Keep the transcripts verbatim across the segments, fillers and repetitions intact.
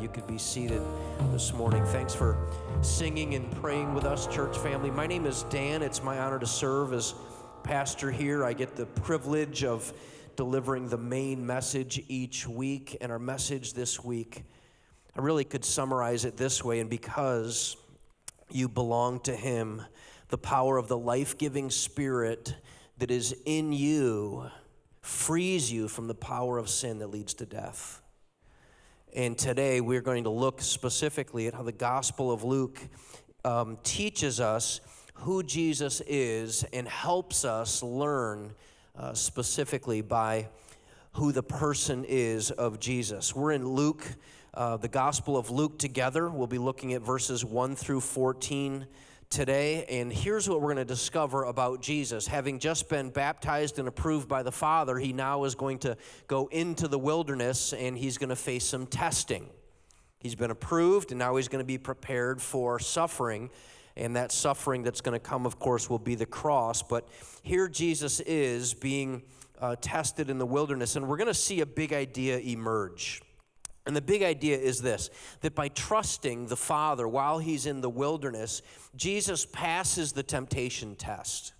You could be seated this morning. Thanks for singing and praying with us, church family. My name is Dan. It's my honor to serve as pastor here. I get the privilege of delivering the main message each week, and our message this week, I really could summarize it this way: and because you belong to Him, the power of the life-giving Spirit that is in you frees you from the power of sin that leads to death. And today we're going to look specifically at how the Gospel of Luke um, teaches us who Jesus is and helps us learn uh, specifically by who the person is of Jesus. We're in Luke, uh, the Gospel of Luke together. We'll be looking at verses one through fourteen today, and here's what we're going to discover about Jesus. Having just been baptized and approved by the Father, he now is going to go into the wilderness, and he's going to face some testing. He's been approved, and now he's going to be prepared for suffering, and that suffering that's going to come, of course, will be the cross. But here Jesus is being uh, tested in the wilderness, and we're going to see a big idea emerge. And the big idea is this, that by trusting the Father while he's in the wilderness, Jesus passes the temptation test.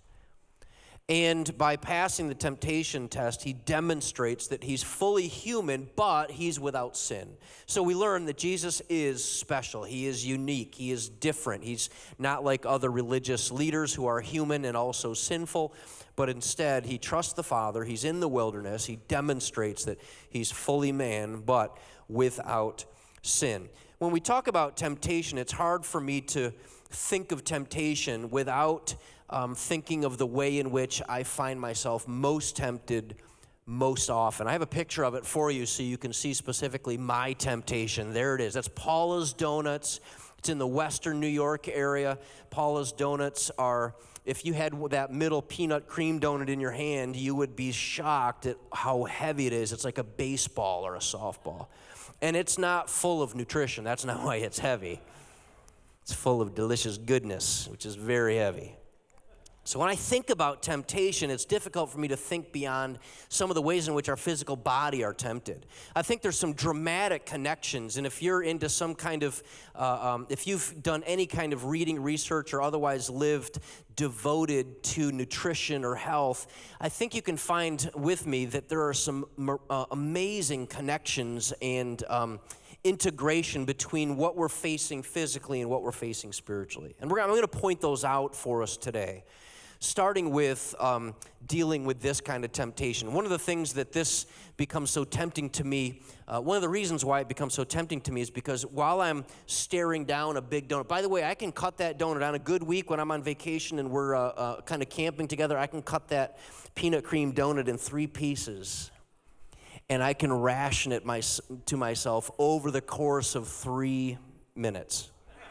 And by passing the temptation test, he demonstrates that he's fully human, but he's without sin. So we learn that Jesus is special. He is unique. He is different. He's not like other religious leaders who are human and also sinful, but instead he trusts the Father. He's in the wilderness. He demonstrates that he's fully man, but without sin. When we talk about temptation, it's hard for me to think of temptation without um, thinking of the way in which I find myself most tempted most often. I have a picture of it for you so you can see specifically my temptation. There it is. That's Paula's Donuts. It's in the western New York area. Paula's Donuts are, if you had that middle peanut cream donut in your hand, you would be shocked at how heavy it is. It's like a baseball or a softball. And it's not full of nutrition. That's not why it's heavy. It's full of delicious goodness, which is very heavy. So when I think about temptation, it's difficult for me to think beyond some of the ways in which our physical body are tempted. I think there's some dramatic connections, and if you're into some kind of, uh, um, if you've done any kind of reading, research, or otherwise lived devoted to nutrition or health, I think you can find with me that there are some uh, amazing connections and um, integration between what we're facing physically and what we're facing spiritually. And we're, I'm going to point those out for us today, starting with um, dealing with this kind of temptation. One of the things that this becomes so tempting to me, uh, one of the reasons why it becomes so tempting to me is because while I'm staring down a big donut, by the way, I can cut that donut on a good week when I'm on vacation and we're uh, uh, kind of camping together. I can cut that peanut cream donut in three pieces, and I can ration it my, to myself over the course of three minutes.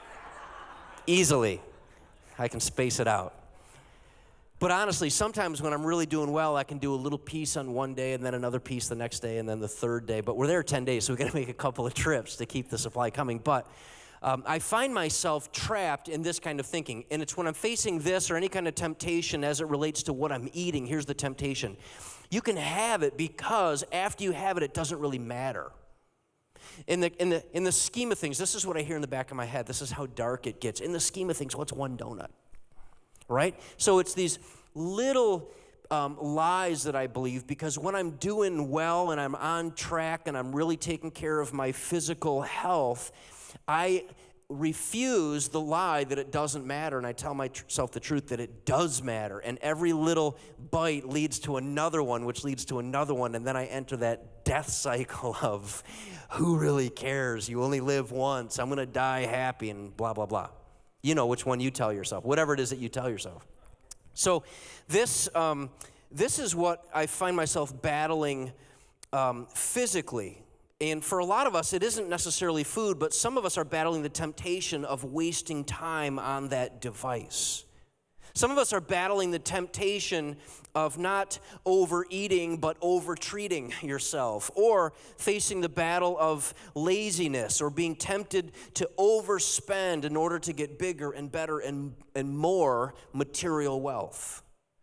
Easily. I can space it out. But honestly, sometimes when I'm really doing well, I can do a little piece on one day and then another piece the next day and then the third day. But we're there ten days, so we've got to make a couple of trips to keep the supply coming. But um, I find myself trapped in this kind of thinking. And it's when I'm facing this or any kind of temptation as it relates to what I'm eating. Here's the temptation. You can have it because after you have it, it doesn't really matter. In the, in the, in the scheme of things, this is what I hear in the back of my head. This is how dark it gets. In the scheme of things, what's one donut? Right? So it's these little um, lies that I believe, because when I'm doing well and I'm on track and I'm really taking care of my physical health, I refuse the lie that it doesn't matter, and I tell myself the truth that it does matter, and every little bite leads to another one, which leads to another one, and then I enter that death cycle of who really cares? You only live once. I'm going to die happy and blah, blah, blah. You know which one you tell yourself, whatever it is that you tell yourself. So this um, this is what I find myself battling um, physically. And for a lot of us, it isn't necessarily food, but some of us are battling the temptation of wasting time on that device. Some of us are battling the temptation of not overeating, but over-treating yourself, or facing the battle of laziness, or being tempted to overspend in order to get bigger and better and, and more material wealth.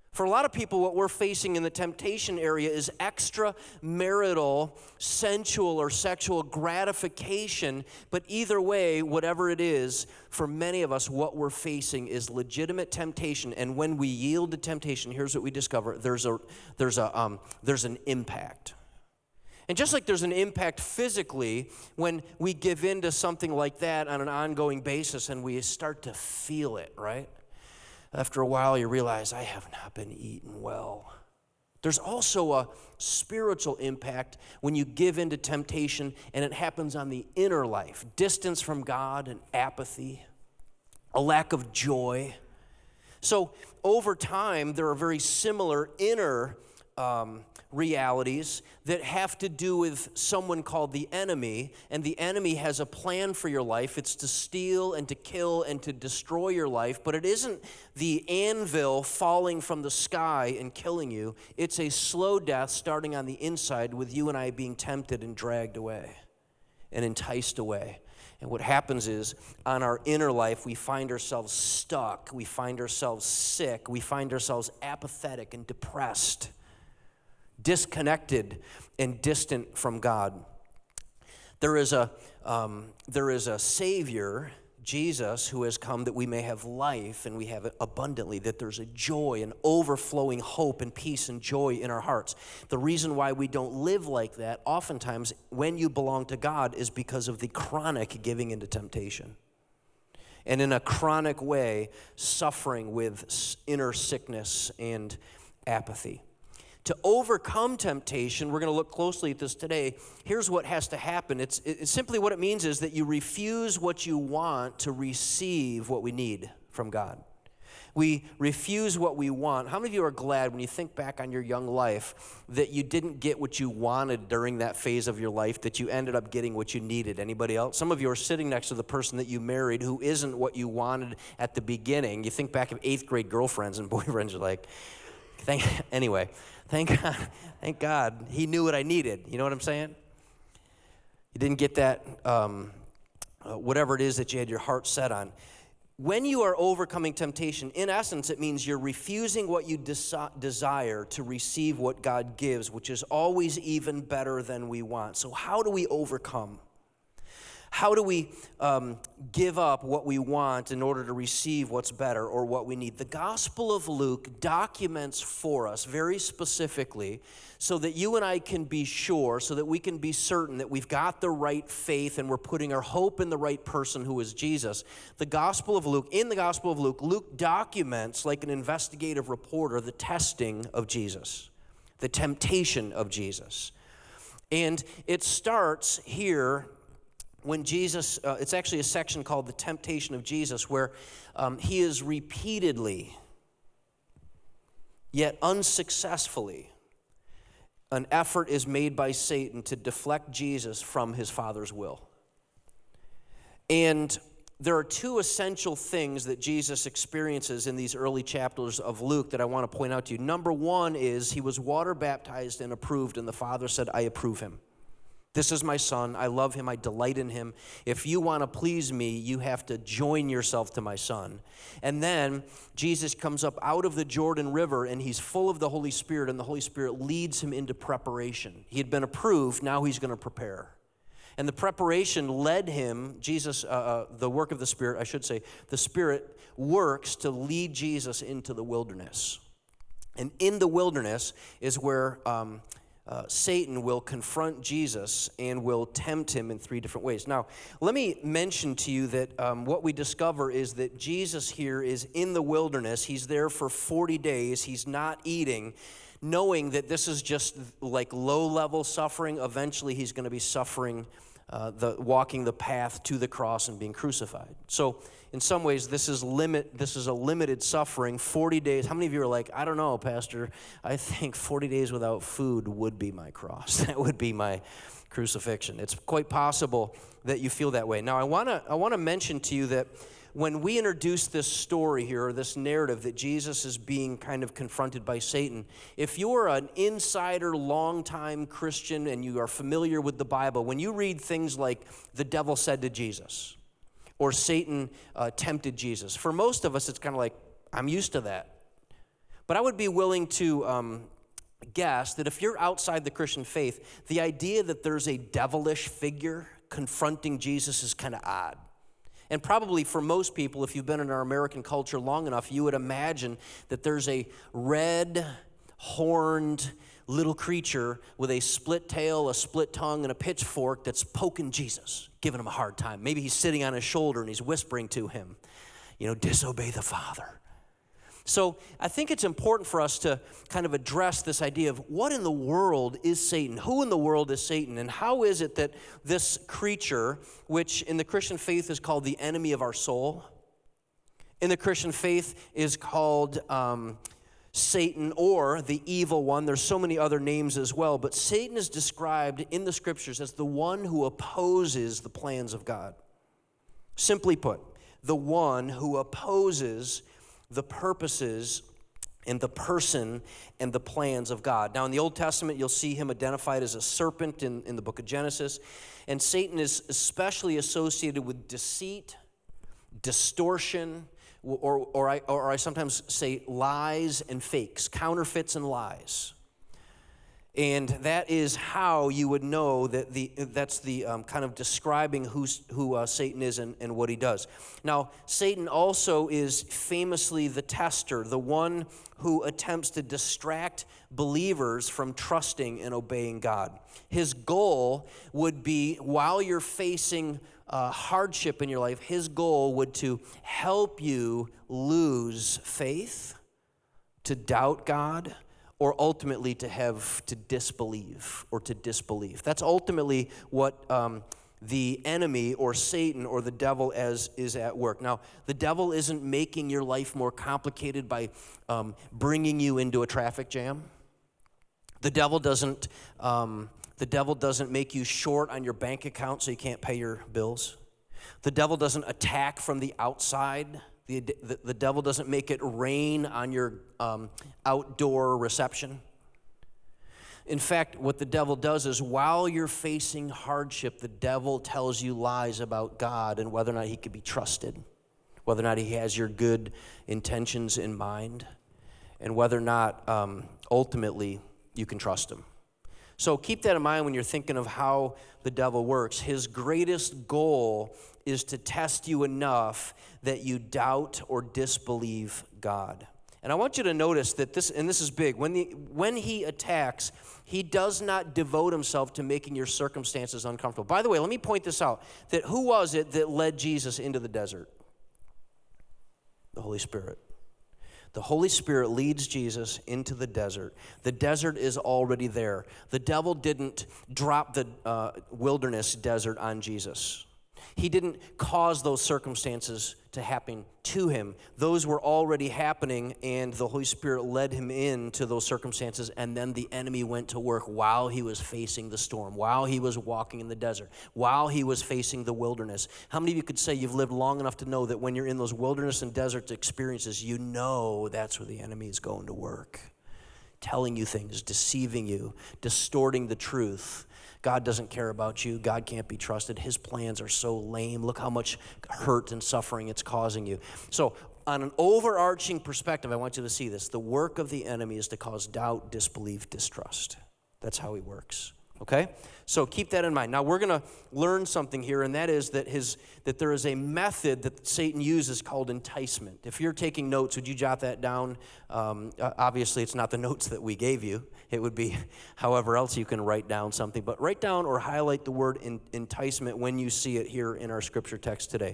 For a lot of people, what we're facing in the temptation area is extramarital, sensual, or sexual gratification. But either way, whatever it is, for many of us, what we're facing is legitimate temptation. And when we yield to temptation, here's what we discover: there's a there's a um, there's an impact. And just like there's an impact physically when we give in to something like that on an ongoing basis, and we start to feel it, right? After a while, you realize, I have not been eating well. There's also a spiritual impact when you give in to temptation, and it happens on the inner life. Distance from God and apathy, a lack of joy. So over time, there are very similar inner um, realities that have to do with someone called the enemy, and the enemy has a plan for your life. It's to steal and to kill and to destroy your life, but it isn't the anvil falling from the sky and killing you. It's a slow death starting on the inside with you and I being tempted and dragged away and enticed away. And what happens is, on our inner life, we find ourselves stuck, we find ourselves sick, we find ourselves apathetic and depressed, disconnected and distant from God. There is a um, there is a Savior, Jesus, who has come that we may have life and we have it abundantly, that there's a joy and overflowing hope and peace and joy in our hearts. The reason why we don't live like that, oftentimes, when you belong to God, is because of the chronic giving into temptation. And in a chronic way, suffering with inner sickness and apathy. To overcome temptation, we're going to look closely at this today. Here's what has to happen. It's, it's simply what it means is that you refuse what you want to receive what we need from God. We refuse what we want. How many of you are glad when you think back on your young life that you didn't get what you wanted during that phase of your life, that you ended up getting what you needed? Anybody else? Some of you are sitting next to the person that you married who isn't what you wanted at the beginning. You think back of eighth grade girlfriends and boyfriends, you're like, thank, anyway. Thank God, thank God, he knew what I needed. You know what I'm saying? You didn't get that, um, uh, whatever it is that you had your heart set on. When you are overcoming temptation, in essence, it means you're refusing what you desi- desire to receive what God gives, which is always even better than we want. So how do we overcome? How do we um, give up what we want in order to receive what's better or what we need? The Gospel of Luke documents for us very specifically so that you and I can be sure, so that we can be certain that we've got the right faith and we're putting our hope in the right person who is Jesus. The Gospel of Luke, in the Gospel of Luke, Luke documents, like an investigative reporter, the testing of Jesus, the temptation of Jesus. And it starts here when Jesus, uh, it's actually a section called the temptation of Jesus, where um, he is repeatedly, yet unsuccessfully, an effort is made by Satan to deflect Jesus from his Father's will. And there are two essential things that Jesus experiences in these early chapters of Luke that I want to point out to you. Number one is he was water baptized and approved, and the Father said, I approve him. This is my son. I love him. I delight in him. If you want to please me, you have to join yourself to my son. And then Jesus comes up out of the Jordan River, and he's full of the Holy Spirit, and the Holy Spirit leads him into preparation. He had been approved. Now he's going to prepare. And the preparation led him, Jesus, uh, uh, the work of the Spirit, I should say, the Spirit works to lead Jesus into the wilderness. And in the wilderness is where Um, Uh, Satan will confront Jesus and will tempt him in three different ways. Now, let me mention to you that um, what we discover is that Jesus here is in the wilderness. He's there for forty days. He's not eating, knowing that this is just like low-level suffering. Eventually, he's going to be suffering, uh, the walking the path to the cross and being crucified. So, in some ways, this is limit. This is a limited suffering, forty days. How many of you are like, I don't know, Pastor, I think forty days without food would be my cross. That would be my crucifixion. It's quite possible that you feel that way. Now, I want to I want to mention to you that when we introduce this story here, or this narrative that Jesus is being kind of confronted by Satan, if you're an insider, long-time Christian, and you are familiar with the Bible, when you read things like the devil said to Jesus, or Satan uh, tempted Jesus. For most of us, it's kind of like, I'm used to that. But I would be willing to um, guess that if you're outside the Christian faith, the idea that there's a devilish figure confronting Jesus is kind of odd. And probably for most people, if you've been in our American culture long enough, you would imagine that there's a red, horned little creature with a split tail, a split tongue, and a pitchfork that's poking Jesus, giving him a hard time. Maybe he's sitting on his shoulder and he's whispering to him, you know, disobey the Father. So I think it's important for us to kind of address this idea of what in the world is Satan? Who in the world is Satan? And how is it that this creature, which in the Christian faith is called the enemy of our soul, in the Christian faith is called um, Satan or the evil one. There's so many other names as well, but Satan is described in the scriptures as the one who opposes the plans of God. Simply put, the one who opposes the purposes and the person and the plans of God. Now, in the Old Testament, you'll see him identified as a serpent in, in the book of Genesis, and Satan is especially associated with deceit, distortion, or, or, I, or I sometimes say lies and fakes, counterfeits and lies. And that is how you would know that the that's the um, kind of describing who's, who uh, Satan is and, and what he does. Now, Satan also is famously the tester, the one who attempts to distract believers from trusting and obeying God. His goal would be, while you're facing uh, hardship in your life, his goal would to help you lose faith, to doubt God, or ultimately to have to disbelieve or to disbelieve. That's ultimately what um, the enemy or Satan or the devil as is at work. Now, the devil isn't making your life more complicated by um, bringing you into a traffic jam. The devil doesn't. Um, the devil doesn't make you short on your bank account so you can't pay your bills. The devil doesn't attack from the outside. The, the, the devil doesn't make it rain on your um, outdoor reception. In fact, what the devil does is while you're facing hardship, the devil tells you lies about God and whether or not he could be trusted, whether or not he has your good intentions in mind, and whether or not um, ultimately you can trust him. So keep that in mind when you're thinking of how the devil works. His greatest goal is to test you enough that you doubt or disbelieve God. And I want you to notice that this, and this is big, when, the, when he attacks, he does not devote himself to making your circumstances uncomfortable. By the way, let me point this out, that who was it that led Jesus into the desert? The Holy Spirit. The Holy Spirit leads Jesus into the desert. The desert is already there. The devil didn't drop the uh, wilderness desert on Jesus. He didn't cause those circumstances to happen to him. Those were already happening, and the Holy Spirit led him into those circumstances, and then the enemy went to work while he was facing the storm, while he was walking in the desert, while he was facing the wilderness. How many of you could say you've lived long enough to know that when you're in those wilderness and desert experiences, you know that's where the enemy is going to work, telling you things, deceiving you, distorting the truth. God doesn't care about you. God can't be trusted. His plans are so lame. Look how much hurt and suffering it's causing you. So on an overarching perspective, I want you to see this. The work of the enemy is to cause doubt, disbelief, distrust. That's how he works. Okay? So keep that in mind. Now we're going to learn something here, and that is that his that there is a method that Satan uses called enticement. If you're taking notes, would you jot that down? Um, obviously, it's not the notes that we gave you. It would be however else you can write down something. But write down or highlight the word in, enticement when you see it here in our scripture text today.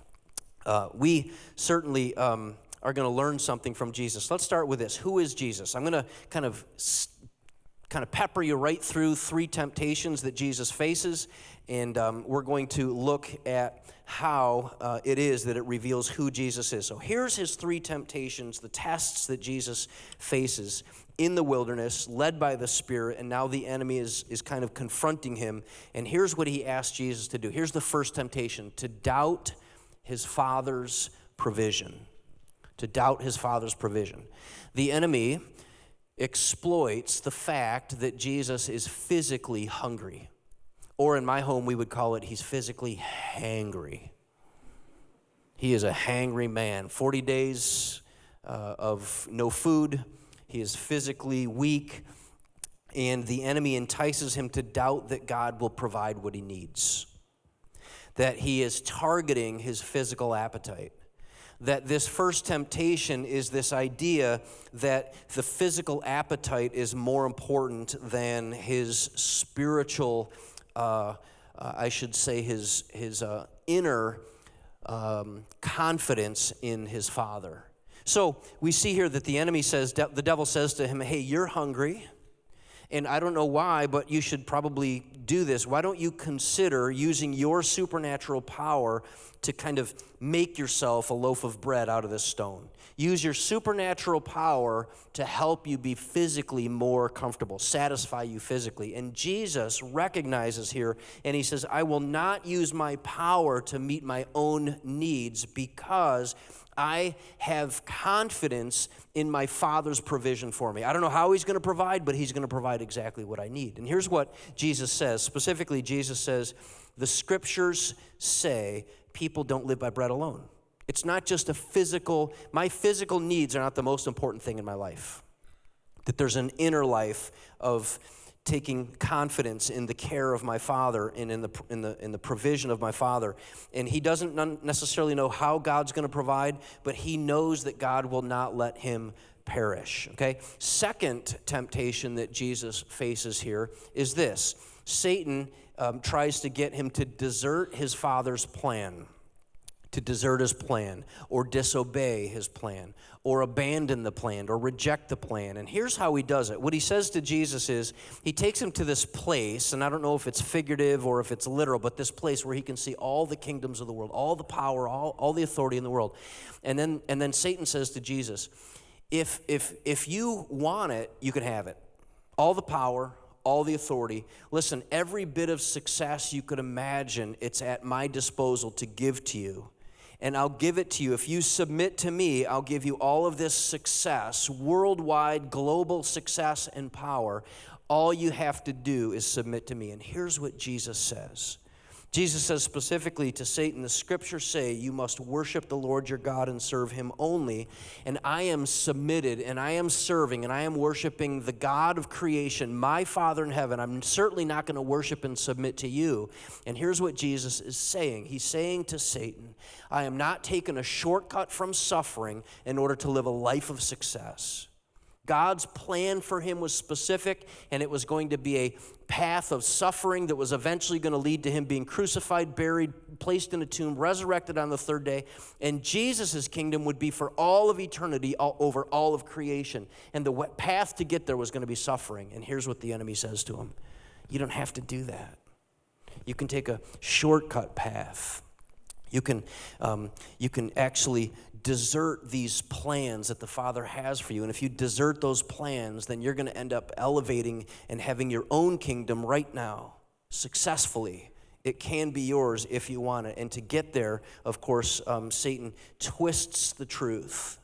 Uh, we certainly um, are going to learn something from Jesus. Let's start with this. Who is Jesus? I'm going to kind of st- kind of pepper you right through three temptations that Jesus faces, and um, we're going to look at how uh, it is that it reveals who Jesus is. So here's his three temptations, the tests that Jesus faces in the wilderness, led by the Spirit, and now the enemy is, is kind of confronting him, and here's what he asked Jesus to do. Here's the first temptation, to doubt his Father's provision. To doubt his Father's provision. The enemy exploits the fact that Jesus is physically hungry. Or in my home, we would call it he's physically hangry. He is a hangry man. forty days uh, of no food. He is physically weak, and the enemy entices him to doubt that God will provide what he needs, that he is targeting his physical appetite, that this first temptation is this idea that the physical appetite is more important than his spiritual, uh, uh, I should say his, his uh, inner um, confidence in his Father. So we see here that the enemy says, the devil says to him, hey, you're hungry, and I don't know why, but you should probably do this. Why don't you consider using your supernatural power to kind of make yourself a loaf of bread out of this stone? Use your supernatural power to help you be physically more comfortable, satisfy you physically. And Jesus recognizes here, and he says, I will not use my power to meet my own needs because I have confidence in my Father's provision for me. I don't know how he's going to provide, but he's going to provide exactly what I need. And here's what Jesus says. Specifically, Jesus says, the scriptures say people don't live by bread alone. It's not just a physical, my physical needs are not the most important thing in my life. That there's an inner life of taking confidence in the care of my Father and in the in the in the provision of my Father. And he doesn't necessarily know how God's going to provide, but he knows that God will not let him perish. Okay? Second temptation that Jesus faces here is this. Satan um, tries to get him to desert his Father's plan. To desert his plan, or disobey his plan, or abandon the plan, or reject the plan. And here's how he does it. What he says to Jesus is, he takes him to this place, and I don't know if it's figurative or if it's literal, but this place where he can see all the kingdoms of the world, all the power, all, all the authority in the world. And then and then Satan says to Jesus, if if if you want it, you can have it. All the power, all the authority. Listen, every bit of success you could imagine, it's at my disposal to give to you. And I'll give it to you. If you submit to me, I'll give you all of this success, worldwide, global success and power. All you have to do is submit to me. And here's what Jesus says. Jesus says specifically to Satan, the scriptures say you must worship the Lord your God and serve him only. And I am submitted and I am serving and I am worshiping the God of creation, my Father in heaven. I'm certainly not going to worship and submit to you. And here's what Jesus is saying. He's saying to Satan, I am not taking a shortcut from suffering in order to live a life of success. God's plan for him was specific, and it was going to be a path of suffering that was eventually going to lead to him being crucified, buried, placed in a tomb, resurrected on the third day. And Jesus' kingdom would be for all of eternity, all, over all of creation. And the path to get there was going to be suffering. And here's what the enemy says to him. You don't have to do that. You can take a shortcut path. You can, um, you can actually desert these plans that the Father has for you. And if you desert those plans, then you're going to end up elevating and having your own kingdom right now, successfully. It can be yours if you want it. And to get there, of course, um, Satan twists the truth.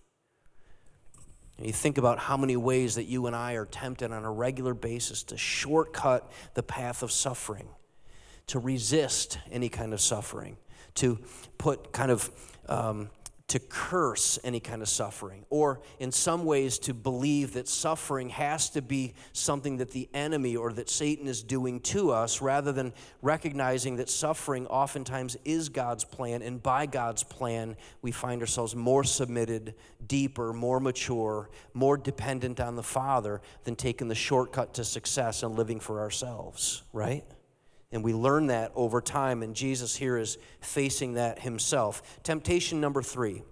And you think about how many ways that you and I are tempted on a regular basis to shortcut the path of suffering, to resist any kind of suffering, to put kind of, um, to curse any kind of suffering, or in some ways to believe that suffering has to be something that the enemy or that Satan is doing to us, rather than recognizing that suffering oftentimes is God's plan, and by God's plan we find ourselves more submitted, deeper, more mature, more dependent on the Father than taking the shortcut to success and living for ourselves, right? And we learn that over time, and Jesus here is facing that himself. Temptation number three.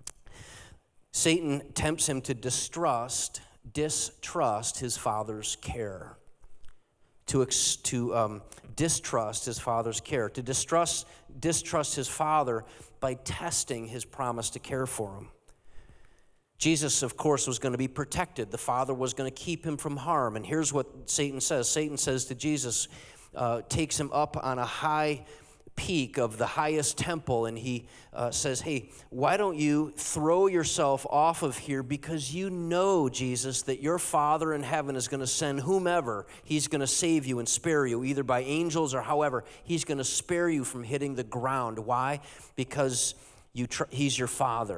Satan tempts him to distrust, distrust his Father's care. To, ex, to um, distrust his Father's care. To distrust, distrust his Father by testing his promise to care for him. Jesus, of course, was going to be protected. The Father was going to keep him from harm. And here's what Satan says. Satan says to Jesus, Uh, takes him up on a high peak of the highest temple, and he uh, says, hey, why don't you throw yourself off of here, because you know, Jesus, that your Father in heaven is going to send whomever. He's going to save you and spare you, either by angels or however. He's going to spare you from hitting the ground. Why? Because you tr- he's your Father.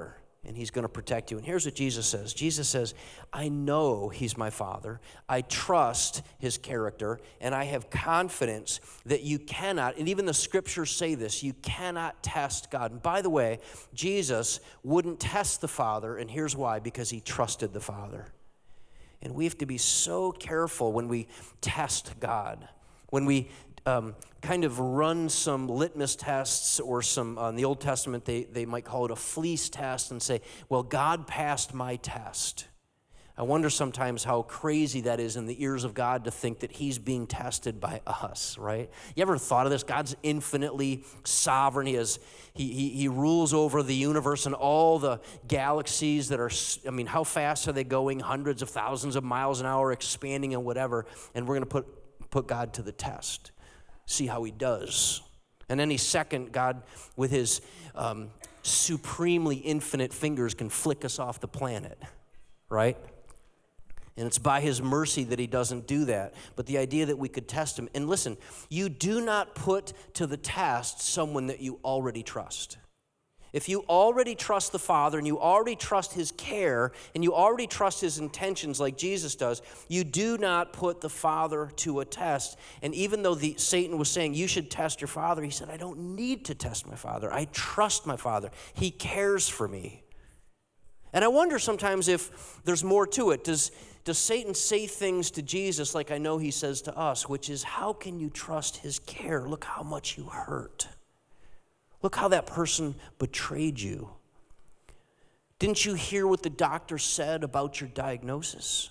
and he's going to protect you. And here's what Jesus says. Jesus says, I know he's my Father. I trust his character, and I have confidence that you cannot, and even the scriptures say this, you cannot test God. And by the way, Jesus wouldn't test the Father, and here's why, because he trusted the Father. And we have to be so careful when we test God, when we um, kind of run some litmus tests or some, uh, in the Old Testament, they, they might call it a fleece test and say, well, God passed my test. I wonder sometimes how crazy that is in the ears of God to think that he's being tested by us, right? You ever thought of this? God's infinitely sovereign. He, has, he, he, he rules over the universe and all the galaxies that are, I mean, how fast are they going? Hundreds of thousands of miles an hour, expanding and whatever. And we're going to put, put God to the test, see how he does. And any second, God, with his um, supremely infinite fingers, can flick us off the planet, right? And it's by his mercy that he doesn't do that. But the idea that we could test him. And listen, you do not put to the test someone that you already trust. If you already trust the Father and you already trust his care and you already trust his intentions like Jesus does, you do not put the Father to a test. And even though the, Satan was saying, you should test your Father, he said, I don't need to test my Father. I trust my Father. He cares for me. And I wonder sometimes if there's more to it. Does Does Satan say things to Jesus like I know he says to us, which is, how can you trust his care? Look how much you hurt. Look how that person betrayed you. Didn't you hear what the doctor said about your diagnosis?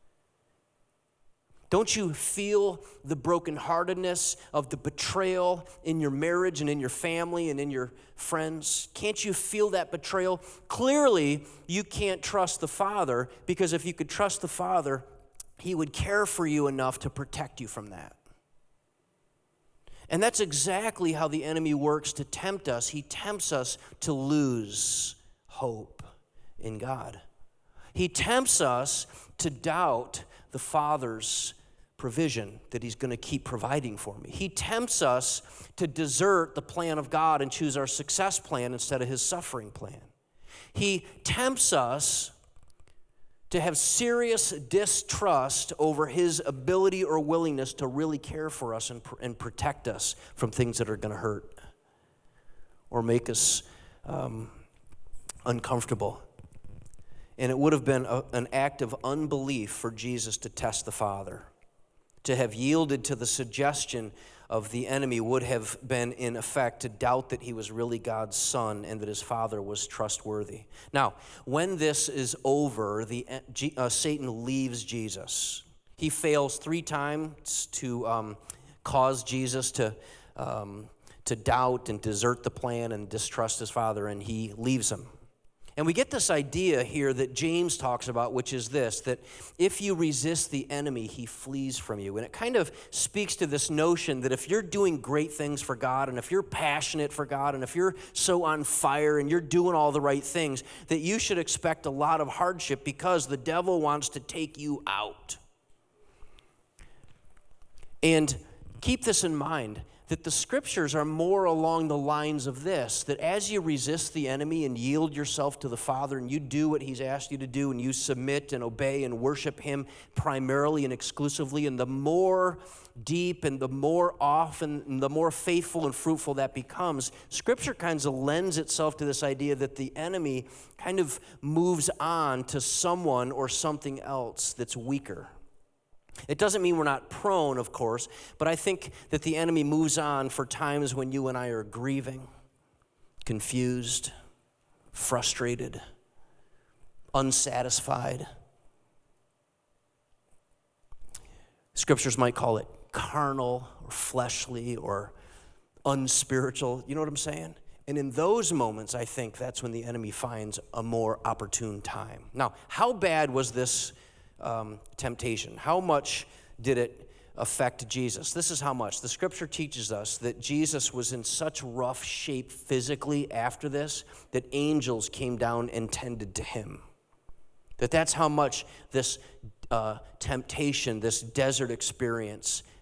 Don't you feel the brokenheartedness of the betrayal in your marriage and in your family and in your friends? Can't you feel that betrayal? Clearly, you can't trust the Father, because if you could trust the Father, he would care for you enough to protect you from that. And that's exactly how the enemy works to tempt us. He tempts us to lose hope in God. He tempts us to doubt the Father's provision, that he's going to keep providing for me. He tempts us to desert the plan of God and choose our success plan instead of his suffering plan. He tempts us to have serious distrust over his ability or willingness to really care for us and, and protect us from things that are going to hurt or make us um, uncomfortable. And it would have been a, an act of unbelief for Jesus to test the Father. To have yielded to the suggestion of the enemy would have been, in effect, to doubt that he was really God's son and that his Father was trustworthy. Now, when this is over, the uh, Satan leaves Jesus. He fails three times to um, cause Jesus to, um, to doubt and desert the plan and distrust his Father, and he leaves him. And we get this idea here that James talks about, which is this, that if you resist the enemy, he flees from you. And it kind of speaks to this notion that if you're doing great things for God, and if you're passionate for God, and if you're so on fire and you're doing all the right things, that you should expect a lot of hardship because the devil wants to take you out. And keep this in mind, that the scriptures are more along the lines of this, that as you resist the enemy and yield yourself to the Father and you do what he's asked you to do and you submit and obey and worship him primarily and exclusively, and the more deep and the more often and the more faithful and fruitful that becomes, scripture kind of lends itself to this idea that the enemy kind of moves on to someone or something else that's weaker. It doesn't mean we're not prone, of course, but I think that the enemy moves on for times when you and I are grieving, confused, frustrated, unsatisfied. Scriptures might call it carnal or fleshly or unspiritual. You know what I'm saying? And in those moments, I think that's when the enemy finds a more opportune time. Now, how bad was this Um, temptation? How much did it affect Jesus? This is how much. The scripture teaches us that Jesus was in such rough shape physically after this that angels came down and tended to him. That that's how much this uh, temptation, this desert experience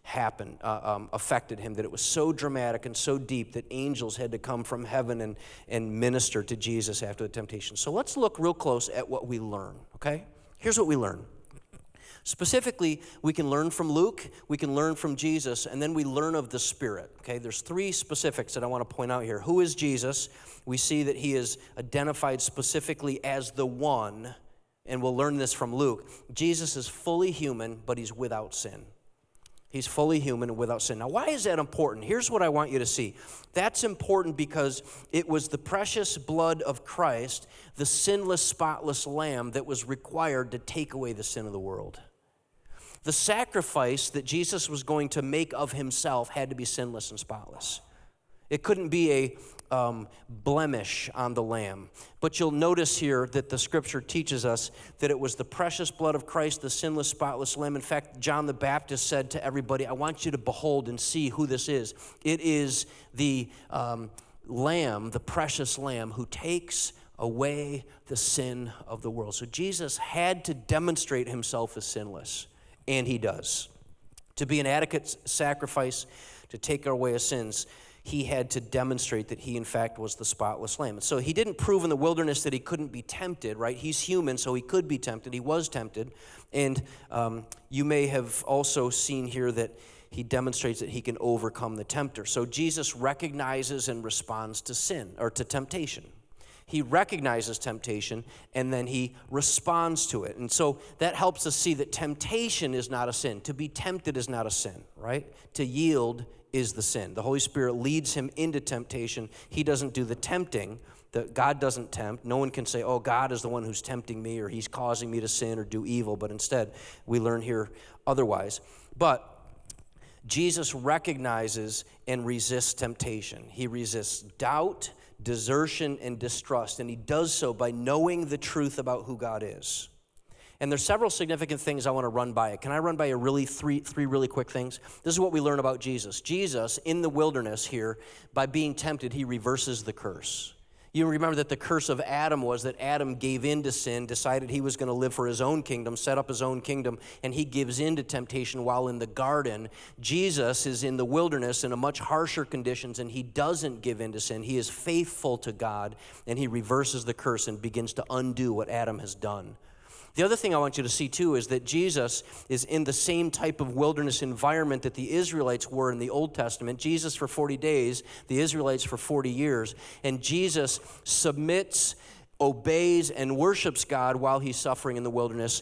happened, uh, um, affected him, that it was so dramatic and so deep that angels had to come from heaven and, and minister to Jesus after the temptation. So let's look real close at what we learn, okay? Here's what we learn. Specifically, we can learn from Luke, we can learn from Jesus, and then we learn of the Spirit, okay? There's three specifics that I want to point out here. Who is Jesus? We see that he is identified specifically as the one, and we'll learn this from Luke. Jesus is fully human, but he's without sin. He's fully human and without sin. Now, why is that important? Here's what I want you to see. That's important because it was the precious blood of Christ, the sinless, spotless lamb that was required to take away the sin of the world. The sacrifice that Jesus was going to make of himself had to be sinless and spotless. It couldn't be a um, blemish on the lamb. But you'll notice here that the scripture teaches us that it was the precious blood of Christ, the sinless, spotless lamb. In fact, John the Baptist said to everybody, I want you to behold and see who this is. It is the um, lamb, the precious lamb, who takes away the sin of the world. So Jesus had to demonstrate himself as sinless, and he does. To be an adequate sacrifice, to take away our sins, he had to demonstrate that he, in fact, was the spotless lamb. And so he didn't prove in the wilderness that he couldn't be tempted, right? He's human, so he could be tempted. He was tempted. And um, you may have also seen here that he demonstrates that he can overcome the tempter. So Jesus recognizes and responds to sin, or to temptation. He recognizes temptation, and then he responds to it. And so that helps us see that temptation is not a sin. To be tempted is not a sin, right? To yield is the sin. The Holy Spirit leads him into temptation. He doesn't do the tempting. The, God doesn't tempt. No one can say, oh, God is the one who's tempting me, or he's causing me to sin or do evil. But instead, we learn here otherwise. But Jesus recognizes and resists temptation. He resists doubt, desertion, and distrust. And he does so by knowing the truth about who God is. And there's several significant things I want to run by. Can I run by a really three, three really quick things? This is what we learn about Jesus. Jesus, in the wilderness here, by being tempted, he reverses the curse. You remember that the curse of Adam was that Adam gave in to sin, decided he was going to live for his own kingdom, set up his own kingdom, and he gives in to temptation while in the garden. Jesus is in the wilderness in a much harsher conditions, and he doesn't give in to sin. He is faithful to God, and he reverses the curse and begins to undo what Adam has done. The other thing I want you to see, too, is that Jesus is in the same type of wilderness environment that the Israelites were in the Old Testament. Jesus for forty days, the Israelites for forty years. And Jesus submits, obeys, and worships God while he's suffering in the wilderness,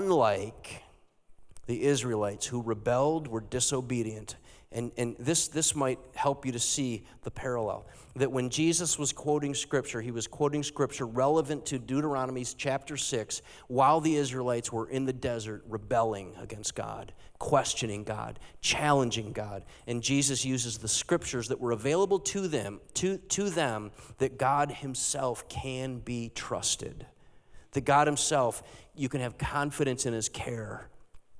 unlike the Israelites who rebelled, were disobedient. And, and this, this might help you to see the parallel. That when Jesus was quoting Scripture, he was quoting Scripture relevant to Deuteronomy chapter six, while the Israelites were in the desert rebelling against God, questioning God, challenging God. And Jesus uses the Scriptures that were available to them, to, to them, that God himself can be trusted. That God himself, you can have confidence in his care.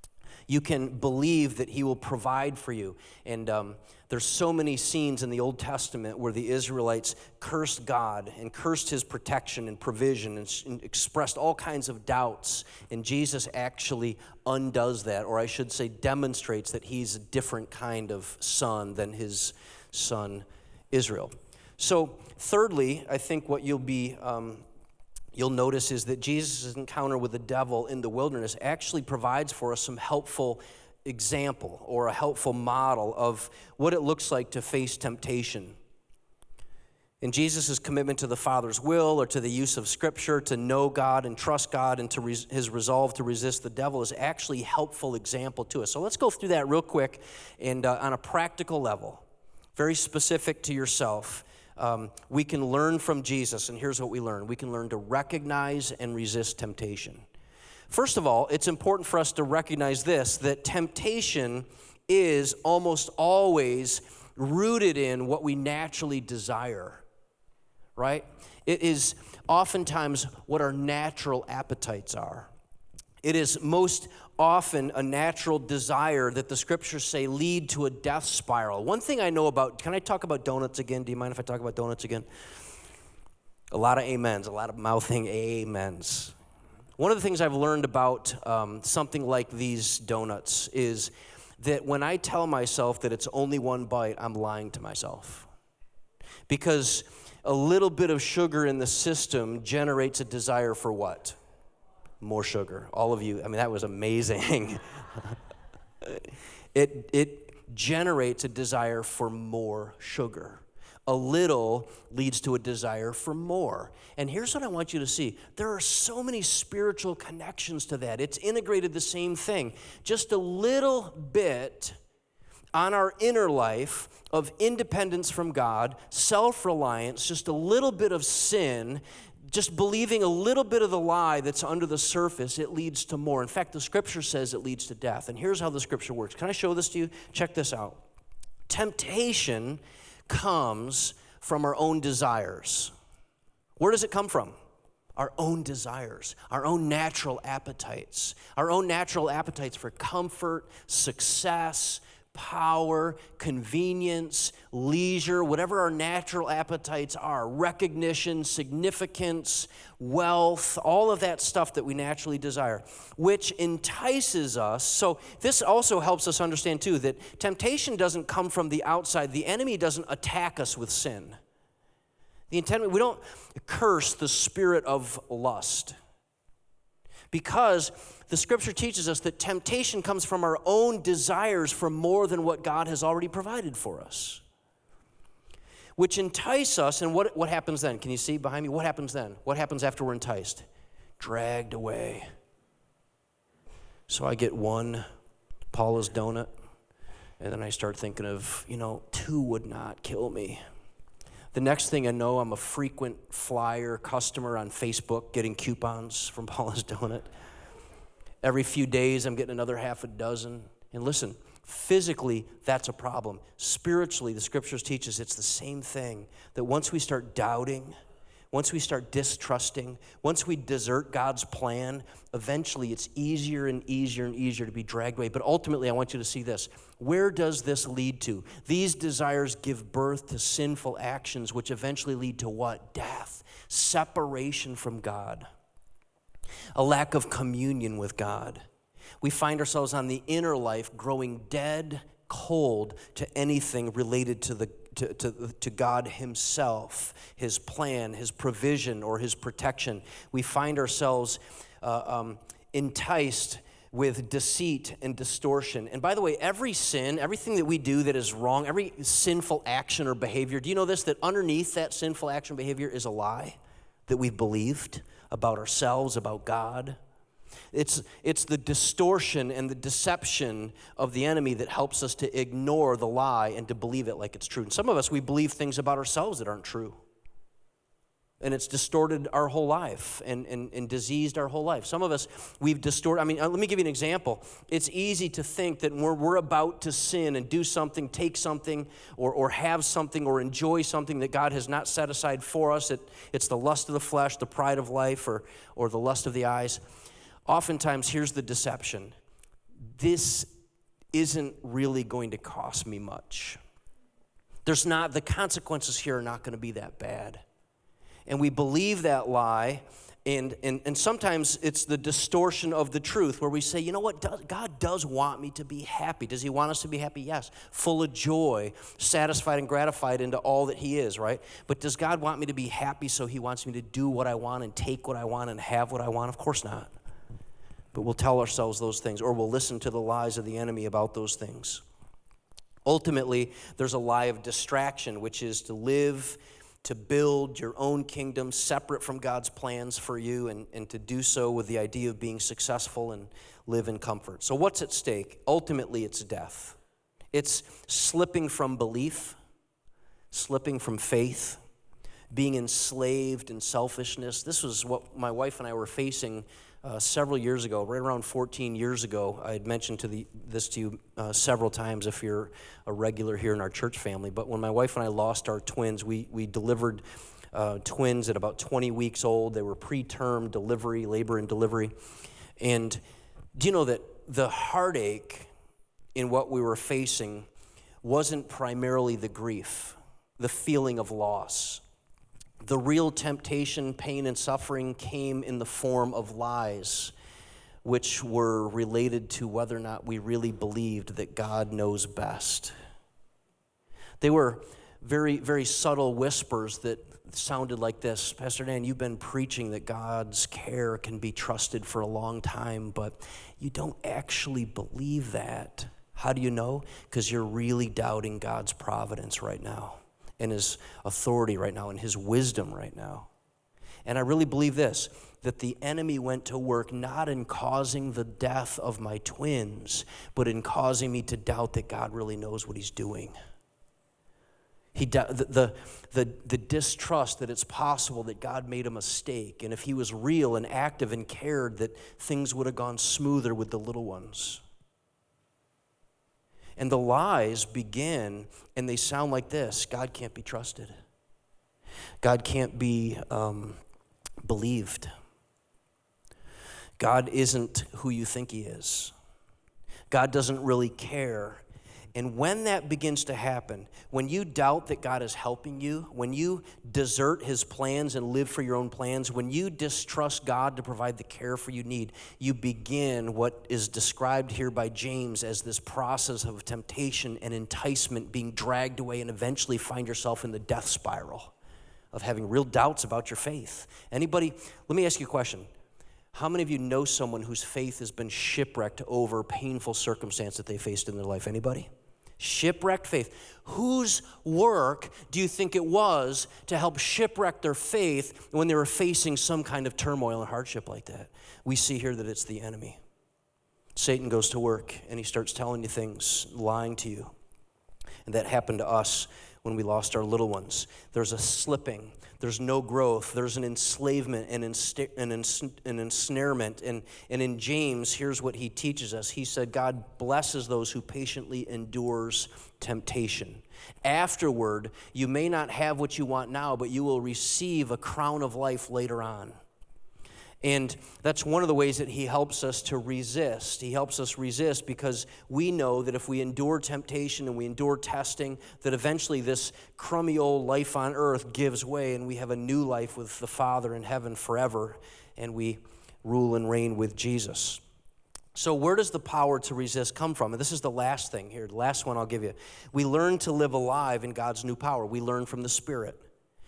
You can believe that he will provide for you. And um, there's so many scenes in the Old Testament where the Israelites cursed God and cursed his protection and provision and, and expressed all kinds of doubts. And Jesus actually undoes that, or I should say demonstrates that he's a different kind of son than his son Israel. So thirdly, I think what you'll be... Um, You'll notice is that Jesus' encounter with the devil in the wilderness actually provides for us some helpful example or a helpful model of what it looks like to face temptation. In Jesus' commitment to the Father's will or to the use of Scripture, to know God and trust God, and to res- his resolve to resist the devil is actually a helpful example to us. So let's go through that real quick and uh, on a practical level, very specific to yourself. Um, we can learn from Jesus, and here's what we learn. We can learn to recognize and resist temptation. First of all, it's important for us to recognize this, that temptation is almost always rooted in what we naturally desire, right? It is oftentimes what our natural appetites are. It is most often a natural desire that the scriptures say lead to a death spiral. One thing I know about, can I talk about donuts again? Do you mind if I talk about donuts again? A lot of amens, a lot of mouthing amens. One of the things I've learned about um, something like these donuts is that when I tell myself that it's only one bite, I'm lying to myself. Because a little bit of sugar in the system generates a desire for what? More sugar. All of you, I mean, that was amazing. it, it generates a desire for more sugar. A little leads to a desire for more. And here's what I want you to see. There are so many spiritual connections to that. It's integrated the same thing. Just a little bit on our inner life of independence from God, self-reliance, just a little bit of sin, just believing a little bit of the lie that's under the surface, it leads to more. In fact, the scripture says it leads to death. And here's how the scripture works. Can I show this to you? Check this out. Temptation comes from our own desires. Where does it come from? Our own desires, our own natural appetites, our own natural appetites for comfort, success, power, convenience, leisure, whatever our natural appetites are, recognition, significance, wealth, all of that stuff that we naturally desire, which entices us. So this also helps us understand, too, that temptation doesn't come from the outside. The enemy doesn't attack us with sin. The intent, we don't curse the spirit of lust, because the scripture teaches us that temptation comes from our own desires for more than what God has already provided for us, which entice us. And what, what happens then? Can you see behind me? What happens then? What happens after we're enticed? Dragged away. So I get one Paula's donut, and then I start thinking of, you know, two would not kill me. The next thing I know, I'm a frequent flyer customer on Facebook getting coupons from Paula's Donut. Every few days, I'm getting another half a dozen. And listen, physically, that's a problem. Spiritually, the scriptures teach us it's the same thing, that once we start doubting, once we start distrusting, once we desert God's plan, eventually it's easier and easier and easier to be dragged away. But ultimately, I want you to see this. Where does this lead to? These desires give birth to sinful actions, which eventually lead to what? Death, separation from God, a lack of communion with God. We find ourselves on the inner life growing dead, cold to anything related to the To, to, to God himself, his plan, his provision, or his protection. We find ourselves uh, um, enticed with deceit and distortion. And by the way, every sin, everything that we do that is wrong, every sinful action or behavior, do you know this, that underneath that sinful action behavior is a lie that we've believed about ourselves, about God? It's, it's the distortion and the deception of the enemy that helps us to ignore the lie and to believe it like it's true. And some of us, we believe things about ourselves that aren't true. And it's distorted our whole life and, and, and diseased our whole life. Some of us, we've distorted. I mean, let me give you an example. It's easy to think that when we're, we're about to sin and do something, take something, or, or have something, or enjoy something that God has not set aside for us. It, it's the lust of the flesh, the pride of life, or, or the lust of the eyes. Oftentimes, here's the deception. This isn't really going to cost me much. There's not, the consequences here are not going to be that bad. And we believe that lie, and, and, and sometimes it's the distortion of the truth where we say, you know what, God does want me to be happy. Does he want us to be happy? Yes. Full of joy, satisfied and gratified into all that he is, right? But does God want me to be happy so he wants me to do what I want and take what I want and have what I want? Of course not. But we'll tell ourselves those things, or we'll listen to the lies of the enemy about those things. Ultimately, there's a lie of distraction, which is to live, to build your own kingdom separate from God's plans for you, and, and to do so with the idea of being successful and live in comfort. So what's at stake? Ultimately, it's death. It's slipping from belief, slipping from faith, being enslaved in selfishness. This was what my wife and I were facing Uh, several years ago, right around fourteen years ago. I had mentioned to the, this to you uh, several times if you're a regular here in our church family. But when my wife and I lost our twins, we, we delivered uh, twins at about twenty weeks old. They were preterm delivery, labor and delivery. And do you know that the heartache in what we were facing wasn't primarily the grief, the feeling of loss? The real temptation, pain, and suffering came in the form of lies, which were related to whether or not we really believed that God knows best. They were very, very subtle whispers that sounded like this. Pastor Dan, you've been preaching that God's care can be trusted for a long time, but you don't actually believe that. How do you know? Because you're really doubting God's providence right now, and his authority right now, and his wisdom right now. And I really believe this, that the enemy went to work not in causing the death of my twins, but in causing me to doubt that God really knows what he's doing. He, the, the, the, the distrust that it's possible that God made a mistake, and if he was real and active and cared, that things would have gone smoother with the little ones. And the lies begin, and they sound like this: God can't be trusted. God can't be um, believed. God isn't who you think he is. God doesn't really care. And when that begins to happen, when you doubt that God is helping you, when you desert his plans and live for your own plans, when you distrust God to provide the care for you need, you begin what is described here by James as this process of temptation and enticement, being dragged away, and eventually find yourself in the death spiral of having real doubts about your faith. Anybody, let me ask you a question. How many of you know someone whose faith has been shipwrecked over painful circumstance that they faced in their life? Anybody? Shipwrecked faith. Whose work do you think it was to help shipwreck their faith when they were facing some kind of turmoil and hardship like that? We see here that it's the enemy. Satan goes to work and he starts telling you things, lying to you. And that happened to us when we lost our little ones. There's a slipping. There's no growth. There's an enslavement and ensta- an, ens- an ensnarement. And, and in James, here's what he teaches us. He said, God blesses those who patiently endures temptation. Afterward, you may not have what you want now, but you will receive a crown of life later on. And that's one of the ways that he helps us to resist. He helps us resist because we know that if we endure temptation and we endure testing, that eventually this crummy old life on earth gives way and we have a new life with the Father in heaven forever, and we rule and reign with Jesus. So where does the power to resist come from? And this is the last thing here, the last one I'll give you. We learn to live alive in God's new power. We learn from the Spirit.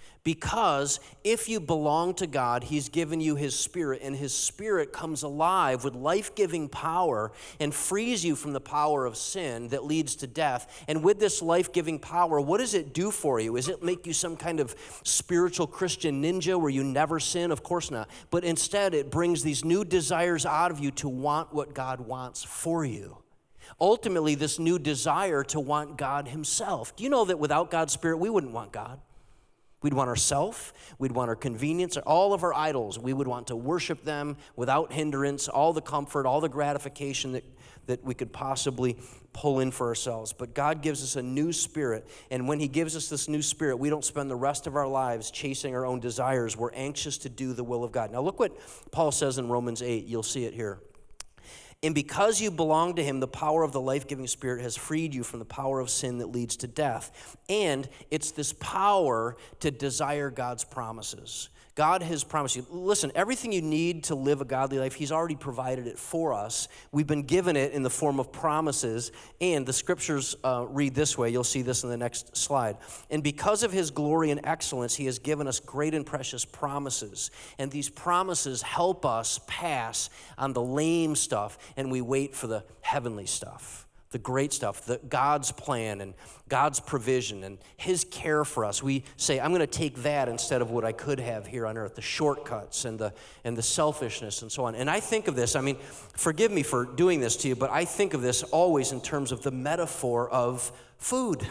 Because if you belong to God, he's given you his Spirit, and his Spirit comes alive with life-giving power and frees you from the power of sin that leads to death. And with this life-giving power, what does it do for you? Does it make you some kind of spiritual Christian ninja where you never sin? Of course not. But instead, it brings these new desires out of you to want what God wants for you. Ultimately, this new desire to want God himself. Do you know that without God's Spirit, we wouldn't want God? We'd want ourself, we'd want our convenience, all of our idols. We would want to worship them without hindrance, all the comfort, all the gratification that, that we could possibly pull in for ourselves. But God gives us a new spirit, and when he gives us this new spirit, we don't spend the rest of our lives chasing our own desires. We're anxious to do the will of God. Now look what Paul says in Romans eight. You'll see it here. And because you belong to him, the power of the life-giving Spirit has freed you from the power of sin that leads to death. And it's this power to desire God's promises. God has promised you. Listen, everything you need to live a godly life, he's already provided it for us. We've been given it in the form of promises, and the scriptures uh, read this way. You'll see this in the next slide. And because of his glory and excellence, he has given us great and precious promises. And these promises help us pass on the lame stuff, and we wait for the heavenly stuff. The great stuff, the God's plan and God's provision and his care for us. We say, I'm going to take that instead of what I could have here on earth, the shortcuts and the and the selfishness and so on. And I think of this, I mean, forgive me for doing this to you, but I think of this always in terms of the metaphor of food.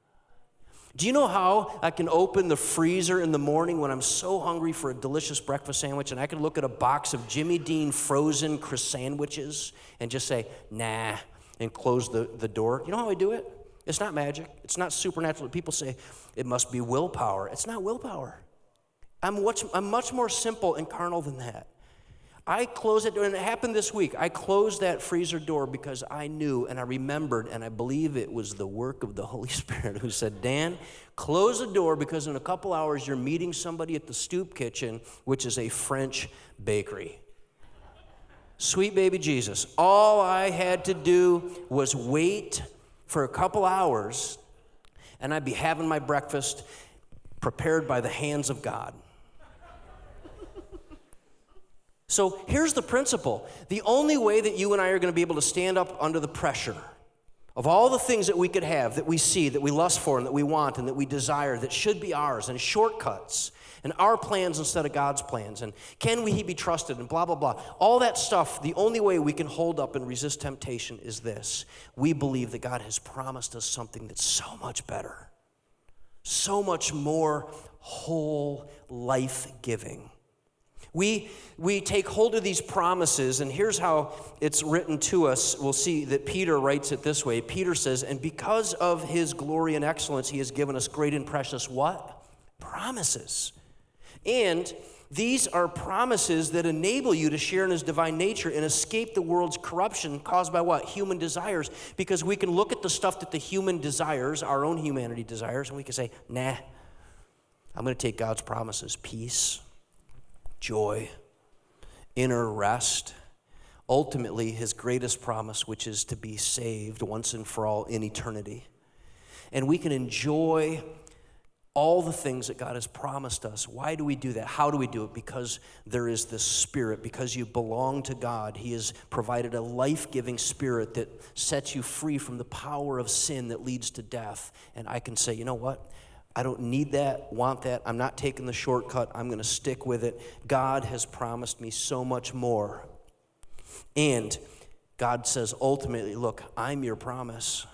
Do you know how I can open the freezer in the morning when I'm so hungry for a delicious breakfast sandwich, and I can look at a box of Jimmy Dean frozen Chris sandwiches and just say, nah, and close the, the door? You know how I do it? It's not magic. It's not supernatural. People say, it must be willpower. It's not willpower. I'm much, I'm much more simple and carnal than that. I closed it, and it happened this week. I closed that freezer door because I knew and I remembered, and I believe it was the work of the Holy Spirit who said, Dan, close the door because in a couple hours you're meeting somebody at the Stoop Kitchen, which is a French bakery. Sweet baby Jesus. All I had to do was wait for a couple hours, and I'd be having my breakfast prepared by the hands of God. So here's the principle. The only way that you and I are going to be able to stand up under the pressure of all the things that we could have, that we see, that we lust for, and that we want, and that we desire, that should be ours, and shortcuts, and our plans instead of God's plans, and can we be trusted, and blah, blah, blah. All that stuff, the only way we can hold up and resist temptation is this. We believe that God has promised us something that's so much better, so much more whole, life-giving. We, we take hold of these promises, and here's how it's written to us. We'll see that Peter writes it this way. Peter says, and because of his glory and excellence, he has given us great and precious what? Promises. And these are promises that enable you to share in his divine nature and escape the world's corruption caused by what? Human desires. Because we can look at the stuff that the human desires, our own humanity desires, and we can say, nah, I'm going to take God's promises. Peace, joy, inner rest, ultimately his greatest promise, which is to be saved once and for all in eternity. And we can enjoy all the things that God has promised us. Why do we do that? How do we do it? Because there is this Spirit. Because you belong to God. He has provided a life-giving Spirit that sets you free from the power of sin that leads to death. And I can say, you know what? I don't need that, want that. I'm not taking the shortcut. I'm going to stick with it. God has promised me so much more. And God says ultimately, look, I'm your promise.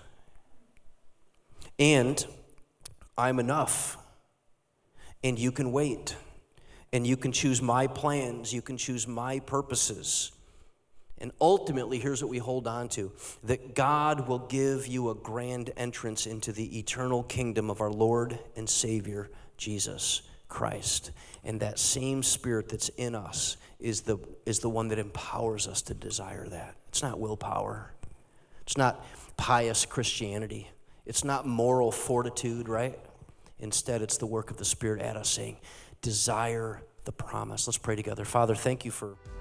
And I'm enough, and you can wait, and you can choose my plans, you can choose my purposes. And ultimately, here's what we hold on to, that God will give you a grand entrance into the eternal kingdom of our Lord and Savior, Jesus Christ. And that same Spirit that's in us is the, is the one that empowers us to desire that. It's not willpower. It's not pious Christianity. It's not moral fortitude, right? Instead, it's the work of the Spirit at us saying, desire the promise. Let's pray together. Father, thank you for...